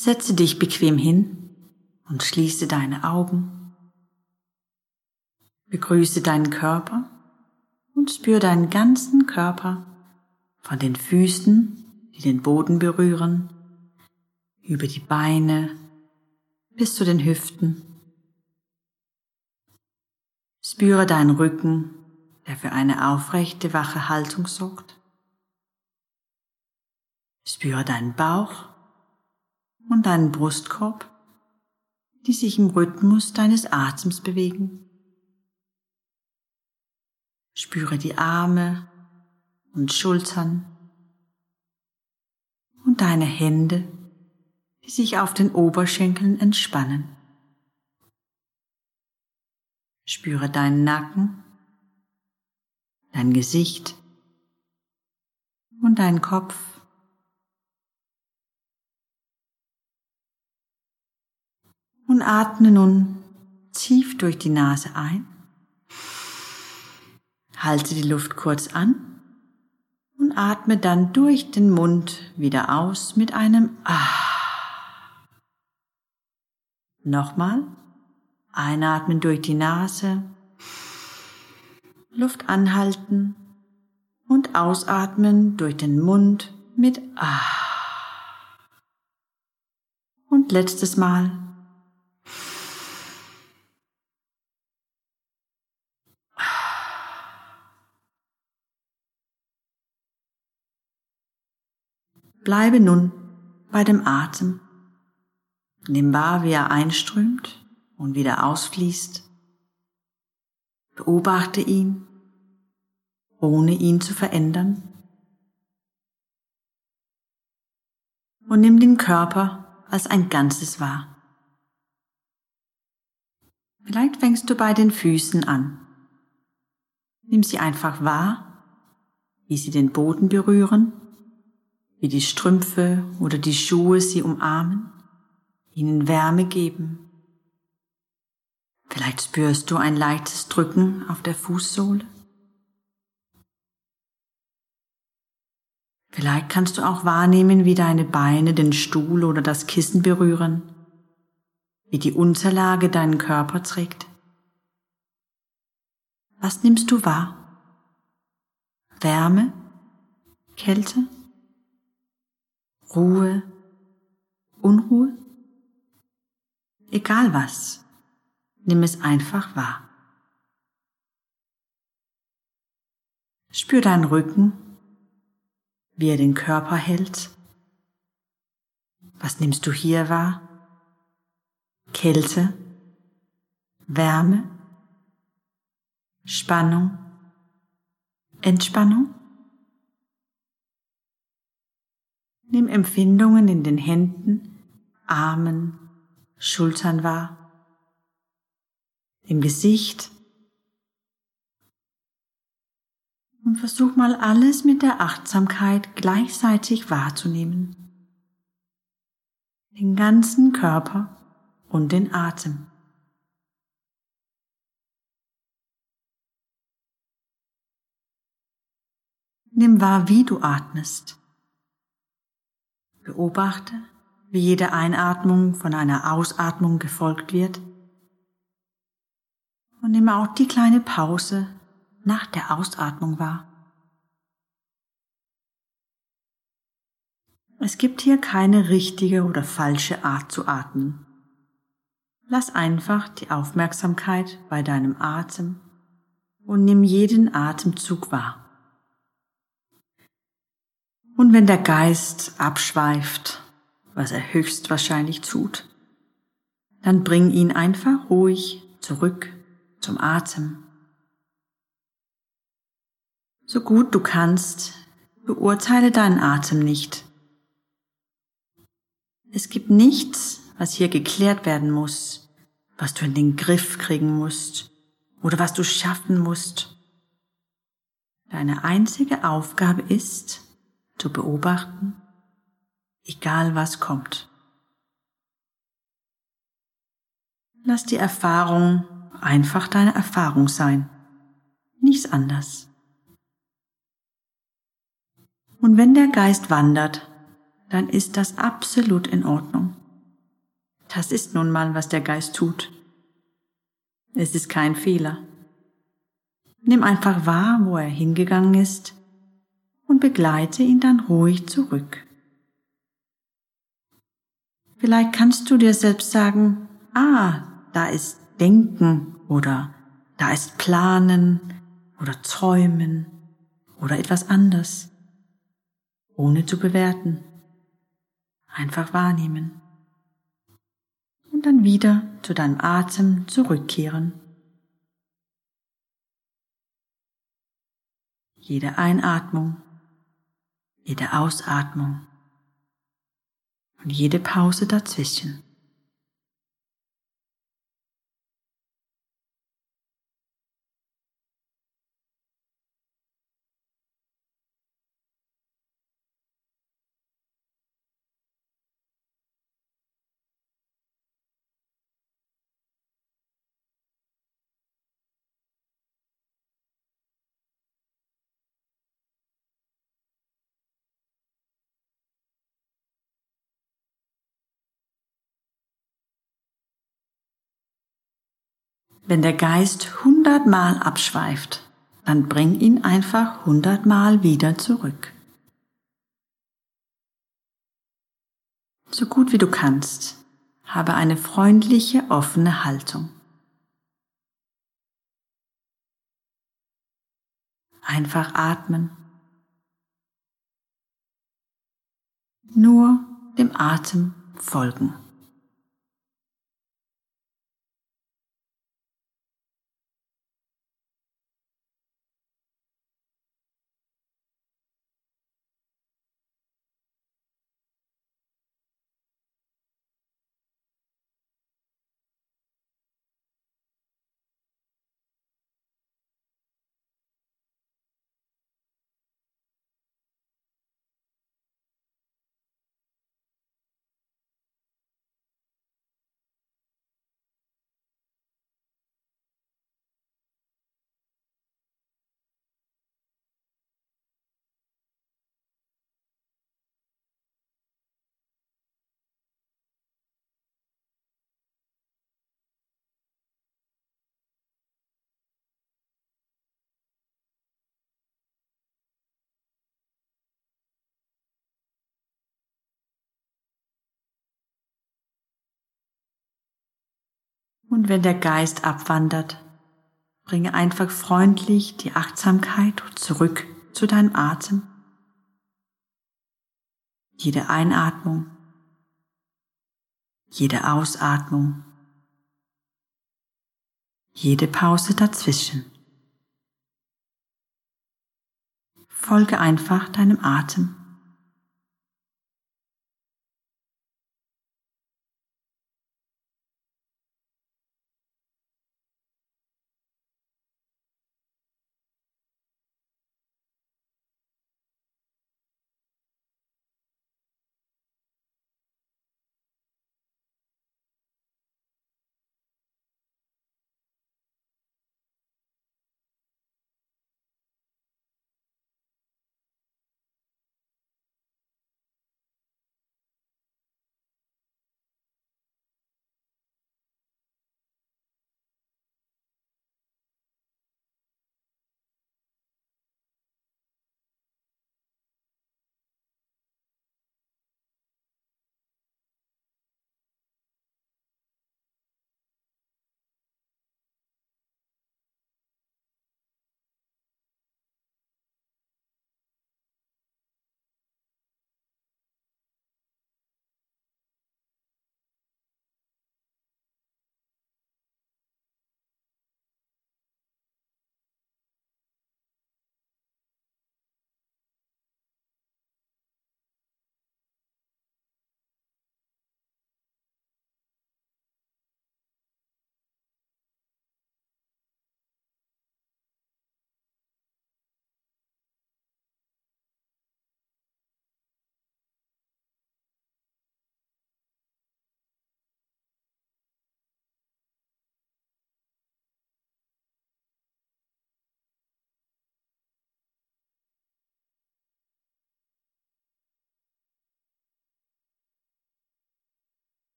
Setze dich bequem hin und schließe deine Augen. Begrüße deinen Körper und spür deinen ganzen Körper von den Füßen, die den Boden berühren, über die Beine bis zu den Hüften. Spüre deinen Rücken, der für eine aufrechte, wache Haltung sorgt. Spüre deinen Bauch und deinen Brustkorb, die sich im Rhythmus deines Atems bewegen. Spüre die Arme und Schultern und deine Hände, die sich auf den Oberschenkeln entspannen. Spüre deinen Nacken, dein Gesicht und deinen Kopf. Und atme nun tief durch die Nase ein. Halte die Luft kurz an und atme dann durch den Mund wieder aus mit einem Ah. Nochmal. Einatmen durch die Nase, Luft anhalten und ausatmen durch den Mund mit Ah. Und letztes Mal. Bleibe nun bei dem Atem. Nimm wahr, wie er einströmt und wieder ausfließt. Beobachte ihn, ohne ihn zu verändern. Und nimm den Körper als ein Ganzes wahr. Vielleicht fängst du bei den Füßen an. Nimm sie einfach wahr, wie sie den Boden berühren, wie die Strümpfe oder die Schuhe sie umarmen, ihnen Wärme geben. Vielleicht spürst du ein leichtes Drücken auf der Fußsohle. Vielleicht kannst du auch wahrnehmen, wie deine Beine den Stuhl oder das Kissen berühren, wie die Unterlage deinen Körper trägt. Was nimmst du wahr? Wärme? Kälte? Ruhe? Unruhe? Egal was. Nimm es einfach wahr. Spür deinen Rücken, wie er den Körper hält. Was nimmst du hier wahr? Kälte, Wärme, Spannung, Entspannung? Nimm Empfindungen in den Händen, Armen, Schultern wahr. Im Gesicht und versuch mal alles mit der Achtsamkeit gleichzeitig wahrzunehmen. Den ganzen Körper und den Atem. Nimm wahr, wie du atmest. Beobachte, wie jede Einatmung von einer Ausatmung gefolgt wird. Und nimm auch die kleine Pause nach der Ausatmung wahr. Es gibt hier keine richtige oder falsche Art zu atmen. Lass einfach die Aufmerksamkeit bei deinem Atem und nimm jeden Atemzug wahr. Und wenn der Geist abschweift, was er höchstwahrscheinlich tut, dann bring ihn einfach ruhig zurück zum Atem. So gut du kannst, beurteile deinen Atem nicht. Es gibt nichts, was hier geklärt werden muss, was du in den Griff kriegen musst oder was du schaffen musst. Deine einzige Aufgabe ist, zu beobachten, egal was kommt. Lass die Erfahrung einfach deine Erfahrung sein, nichts anderes. Und wenn der Geist wandert, dann ist das absolut in Ordnung. Das ist nun mal, was der Geist tut. Es ist kein Fehler. Nimm einfach wahr, wo er hingegangen ist und begleite ihn dann ruhig zurück. Vielleicht kannst du dir selbst sagen, da ist Denken oder da ist Planen oder Träumen oder etwas anderes, ohne zu bewerten. Einfach wahrnehmen und dann wieder zu deinem Atem zurückkehren. Jede Einatmung, jede Ausatmung und jede Pause dazwischen. Wenn der Geist 100-mal abschweift, dann bring ihn einfach 100-mal wieder zurück. So gut wie du kannst, habe eine freundliche, offene Haltung. Einfach atmen. Nur dem Atem folgen. Und wenn der Geist abwandert, bringe einfach freundlich die Achtsamkeit zurück zu deinem Atem. Jede Einatmung, jede Ausatmung, jede Pause dazwischen. Folge einfach deinem Atem.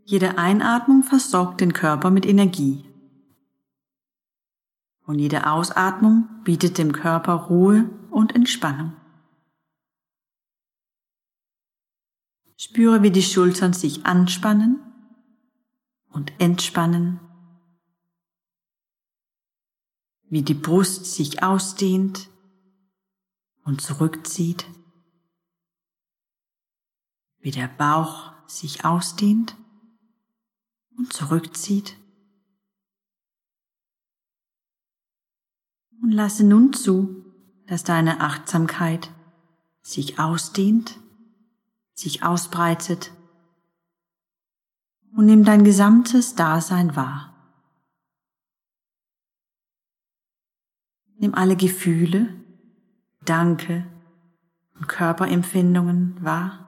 Jede Einatmung versorgt den Körper mit Energie. Und jede Ausatmung bietet dem Körper Ruhe und Entspannung. Spüre, wie die Schultern sich anspannen und entspannen, wie die Brust sich ausdehnt und zurückzieht, wie der Bauch sich ausdehnt und zurückzieht. Und lasse nun zu, dass deine Achtsamkeit sich ausdehnt, sich ausbreitet und nimm dein gesamtes Dasein wahr. Nimm alle Gefühle, Gedanken und Körperempfindungen wahr.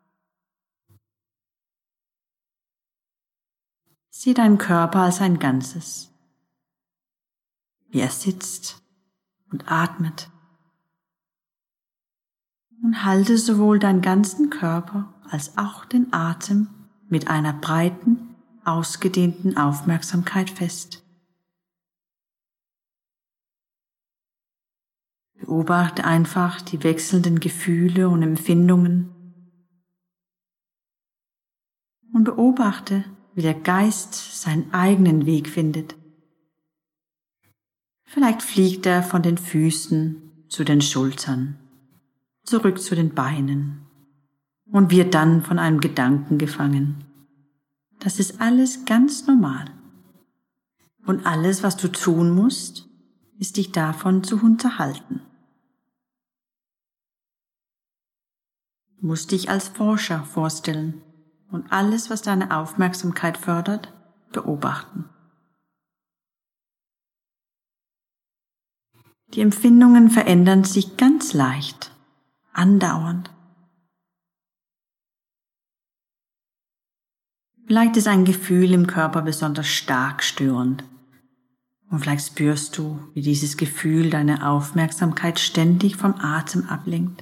Sieh deinen Körper als ein Ganzes, wie er sitzt und atmet. Und halte sowohl deinen ganzen Körper als auch den Atem mit einer breiten, ausgedehnten Aufmerksamkeit fest. Beobachte einfach die wechselnden Gefühle und Empfindungen und beobachte, wie der Geist seinen eigenen Weg findet. Vielleicht fliegt er von den Füßen zu den Schultern, zurück zu den Beinen und wird dann von einem Gedanken gefangen. Das ist alles ganz normal. Und alles, was du tun musst, ist dich davon zu unterhalten. Du musst dich als Forscher vorstellen und alles, was deine Aufmerksamkeit fördert, beobachten. Die Empfindungen verändern sich ganz leicht, andauernd. Vielleicht ist ein Gefühl im Körper besonders stark störend. Und vielleicht spürst du, wie dieses Gefühl deine Aufmerksamkeit ständig vom Atem ablenkt.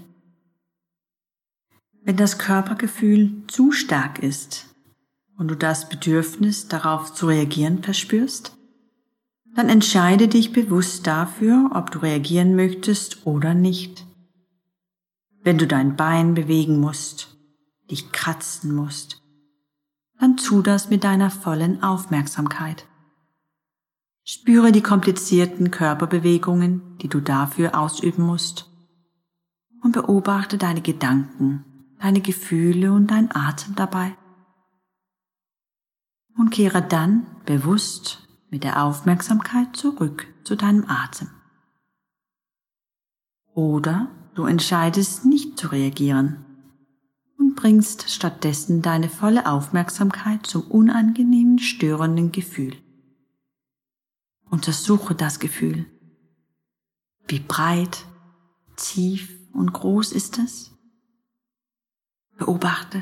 Wenn das Körpergefühl zu stark ist und du das Bedürfnis, darauf zu reagieren, verspürst, dann entscheide dich bewusst dafür, ob du reagieren möchtest oder nicht. Wenn du dein Bein bewegen musst, dich kratzen musst, dann tu das mit deiner vollen Aufmerksamkeit. Spüre die komplizierten Körperbewegungen, die du dafür ausüben musst, und beobachte deine Gedanken, deine Gefühle und deinen Atem dabei. Und kehre dann bewusst mit der Aufmerksamkeit zurück zu deinem Atem. Oder du entscheidest nicht zu reagieren und bringst stattdessen deine volle Aufmerksamkeit zum unangenehmen, störenden Gefühl. Untersuche das Gefühl. Wie breit, tief und groß ist es? Beobachte.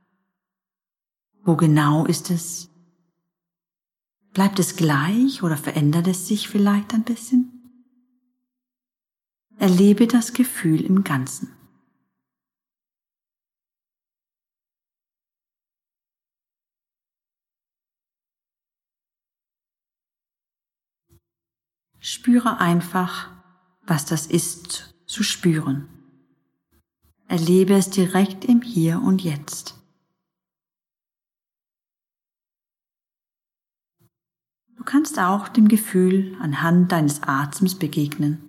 Wo genau ist es? Bleibt es gleich oder verändert es sich vielleicht ein bisschen? Erlebe das Gefühl im Ganzen. Spüre einfach, was das ist, zu spüren. Erlebe es direkt im Hier und Jetzt. Du kannst auch dem Gefühl anhand deines Atems begegnen.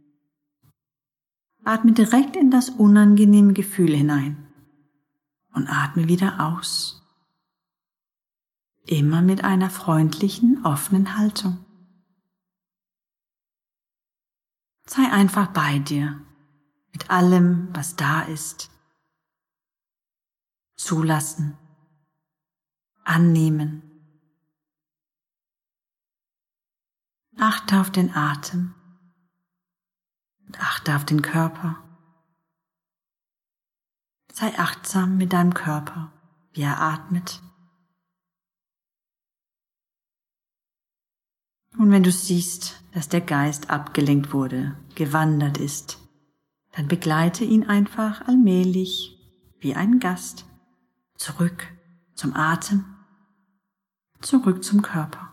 Atme direkt in das unangenehme Gefühl hinein und atme wieder aus. Immer mit einer freundlichen, offenen Haltung. Sei einfach bei dir, mit allem, was da ist. Zulassen, annehmen. Achte auf den Atem und achte auf den Körper. Sei achtsam mit deinem Körper, wie er atmet. Und wenn du siehst, dass der Geist abgelenkt wurde, gewandert ist, dann begleite ihn einfach allmählich wie ein Gast zurück zum Atem zurück zum Körper.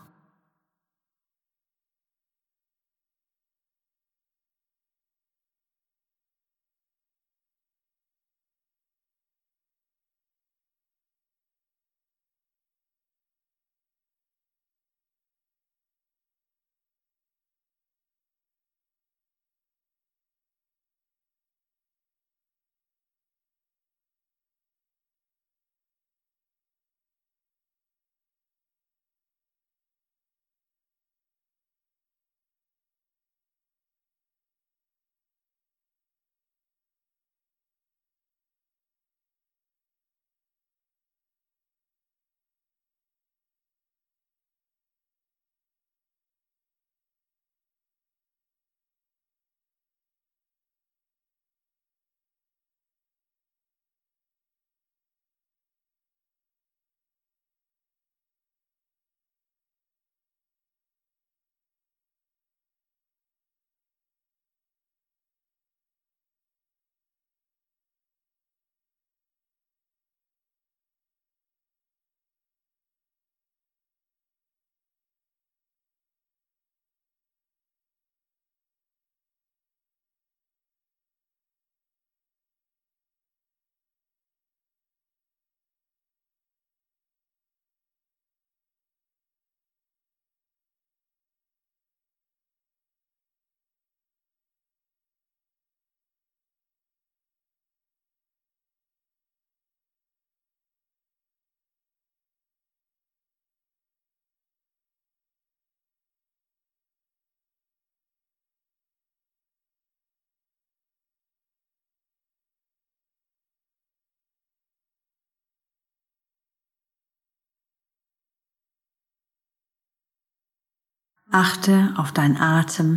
Achte auf deinen Atem.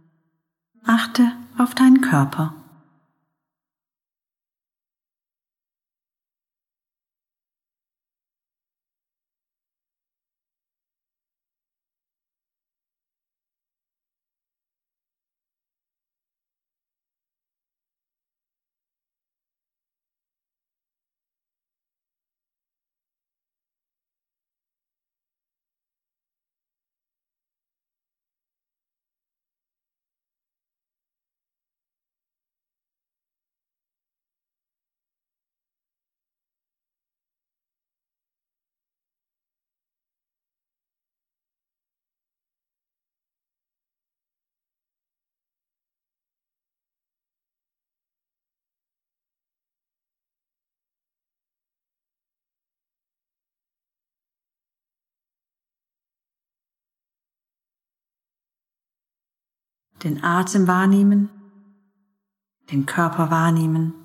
Achte auf deinen Körper. Den Atem wahrnehmen, den Körper wahrnehmen.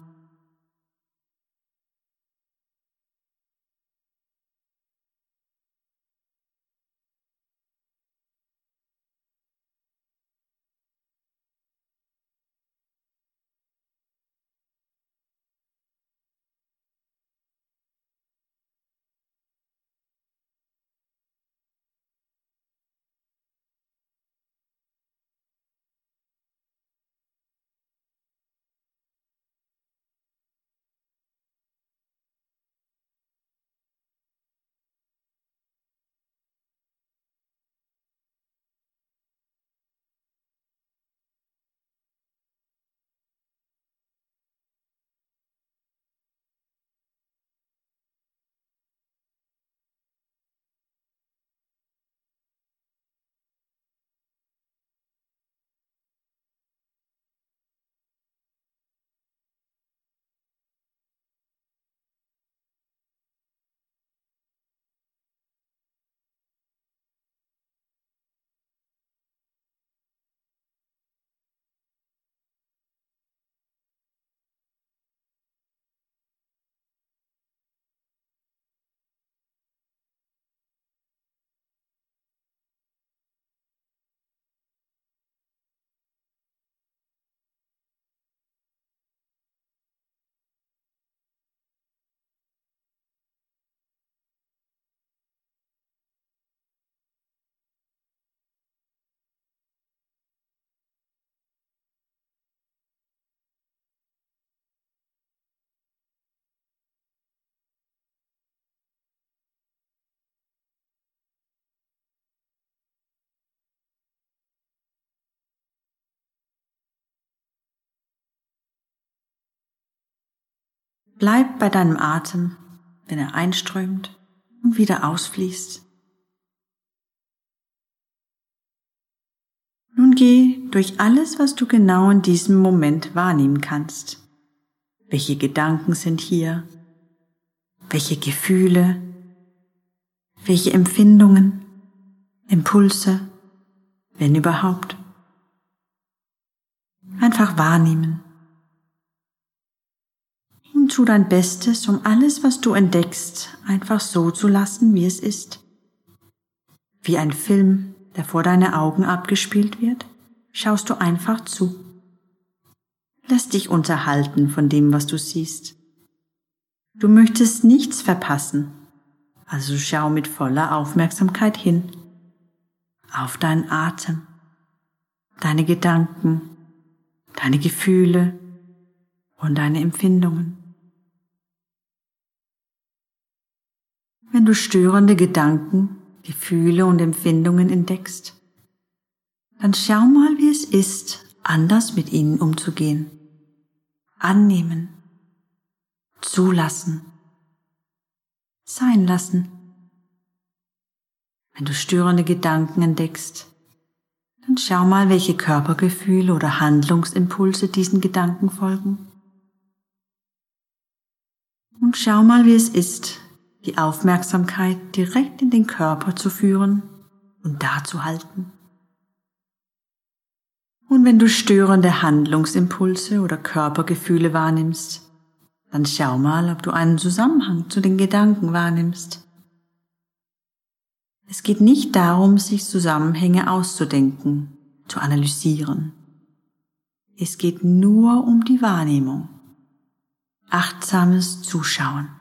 Bleib bei deinem Atem, wenn er einströmt und wieder ausfließt. Nun geh durch alles, was du genau in diesem Moment wahrnehmen kannst. Welche Gedanken sind hier? Welche Gefühle? Welche Empfindungen? Impulse? Wenn überhaupt? Einfach wahrnehmen. Und tu dein Bestes, um alles, was du entdeckst, einfach so zu lassen, wie es ist. Wie ein Film, der vor deine Augen abgespielt wird, schaust du einfach zu. Lass dich unterhalten von dem, was du siehst. Du möchtest nichts verpassen, also schau mit voller Aufmerksamkeit hin. Auf deinen Atem, deine Gedanken, deine Gefühle und deine Empfindungen. Wenn du störende Gedanken, Gefühle und Empfindungen entdeckst, dann schau mal, wie es ist, anders mit ihnen umzugehen. Annehmen, zulassen, sein lassen. Wenn du störende Gedanken entdeckst, dann schau mal, welche Körpergefühle oder Handlungsimpulse diesen Gedanken folgen. Und schau mal, wie es ist, die Aufmerksamkeit direkt in den Körper zu führen und da zu halten. Und wenn du störende Handlungsimpulse oder Körpergefühle wahrnimmst, dann schau mal, ob du einen Zusammenhang zu den Gedanken wahrnimmst. Es geht nicht darum, sich Zusammenhänge auszudenken, zu analysieren. Es geht nur um die Wahrnehmung. Achtsames Zuschauen.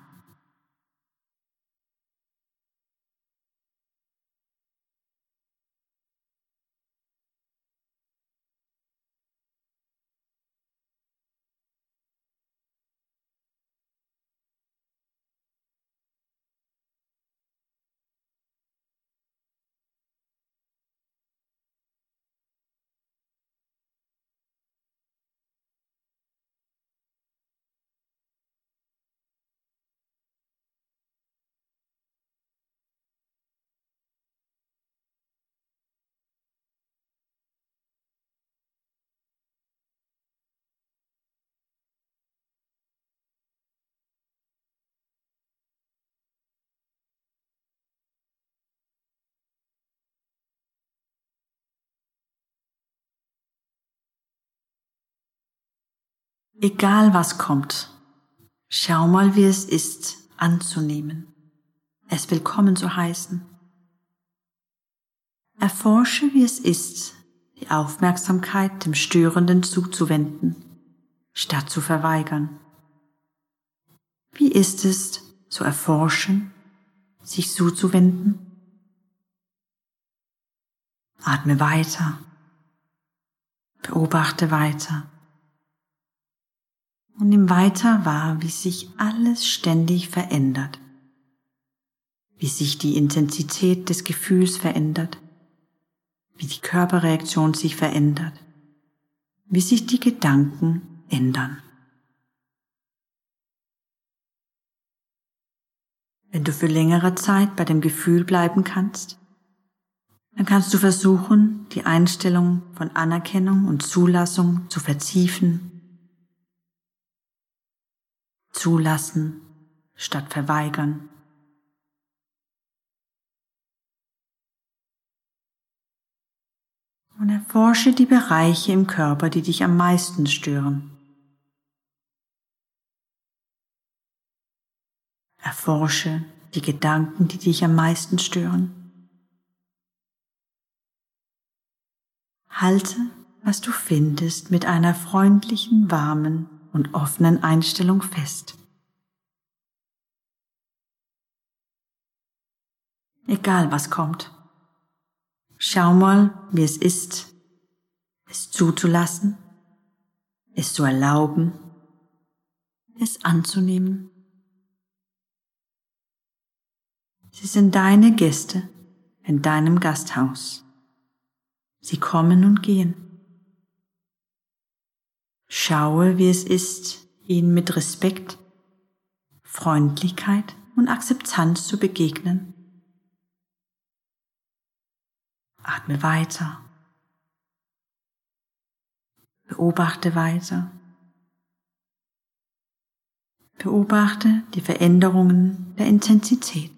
Egal was kommt, schau mal, wie es ist, anzunehmen, es willkommen zu heißen. Erforsche, wie es ist, die Aufmerksamkeit dem Störenden zuzuwenden, statt zu verweigern. Wie ist es, zu erforschen, sich zuzuwenden? Atme weiter, beobachte weiter. Und nimm weiter wahr, wie sich alles ständig verändert, wie sich die Intensität des Gefühls verändert, wie die Körperreaktion sich verändert, wie sich die Gedanken ändern. Wenn du für längere Zeit bei dem Gefühl bleiben kannst, dann kannst du versuchen, die Einstellung von Anerkennung und Zulassung zu vertiefen. Zulassen statt verweigern. Und erforsche die Bereiche im Körper, die dich am meisten stören. Erforsche die Gedanken, die dich am meisten stören. Halte, was du findest, mit einer freundlichen, warmen und offenen Einstellung fest. Egal was kommt, schau mal, wie es ist, es zuzulassen, es zu erlauben, es anzunehmen. Sie sind deine Gäste in deinem Gasthaus. Sie kommen und gehen. Schaue, wie es ist, ihnen mit Respekt, Freundlichkeit und Akzeptanz zu begegnen. Atme weiter. Beobachte weiter. Beobachte die Veränderungen der Intensität.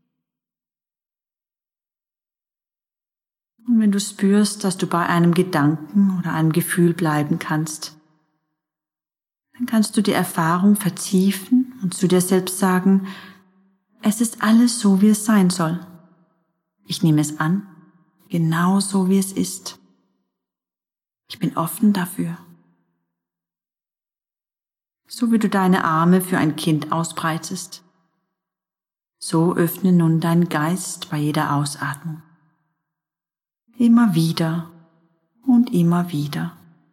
Und wenn du spürst, dass du bei einem Gedanken oder einem Gefühl bleiben kannst, dann kannst du die Erfahrung vertiefen und zu dir selbst sagen, es ist alles so, wie es sein soll. Ich nehme es an, genau so, wie es ist. Ich bin offen dafür. So wie du deine Arme für ein Kind ausbreitest, so öffne nun deinen Geist bei jeder Ausatmung. Immer wieder und immer wieder.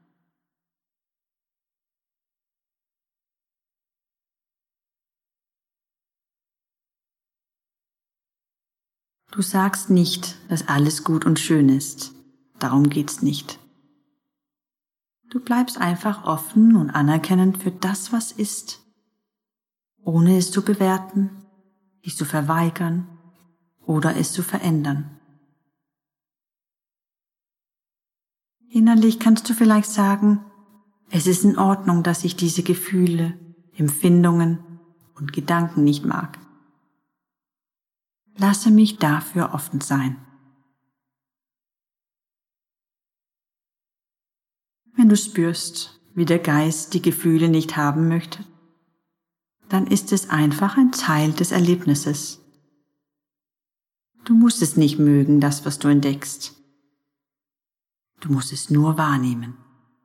Du sagst nicht, dass alles gut und schön ist. Darum geht's nicht. Du bleibst einfach offen und anerkennend für das, was ist, ohne es zu bewerten, dich zu verweigern oder es zu verändern. Innerlich kannst du vielleicht sagen, es ist in Ordnung, dass ich diese Gefühle, Empfindungen und Gedanken nicht mag. Lasse mich dafür offen sein. Wenn du spürst, wie der Geist die Gefühle nicht haben möchte, dann ist es einfach ein Teil des Erlebnisses. Du musst es nicht mögen, das, was du entdeckst. Du musst es nur wahrnehmen.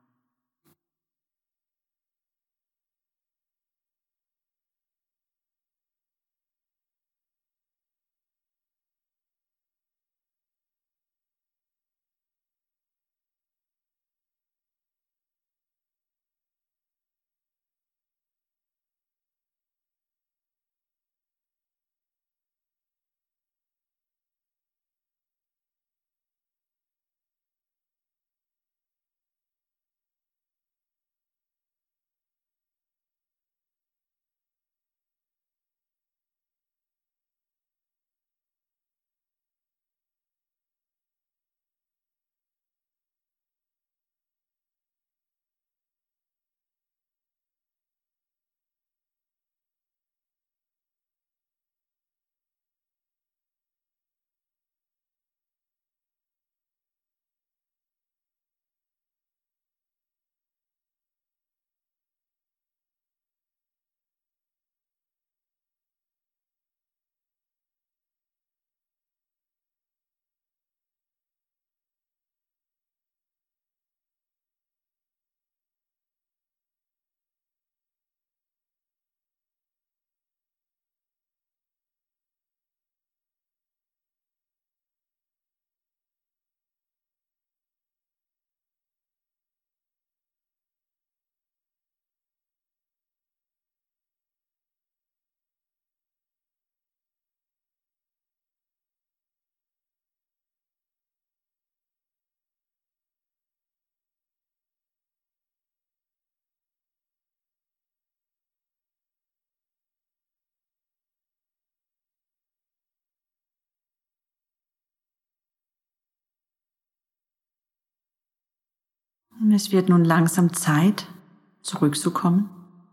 Und es wird nun langsam Zeit, zurückzukommen.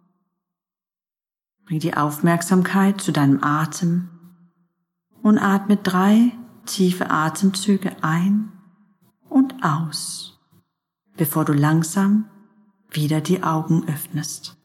Bring die Aufmerksamkeit zu deinem Atem und atme 3 tiefe Atemzüge ein und aus, bevor du langsam wieder die Augen öffnest.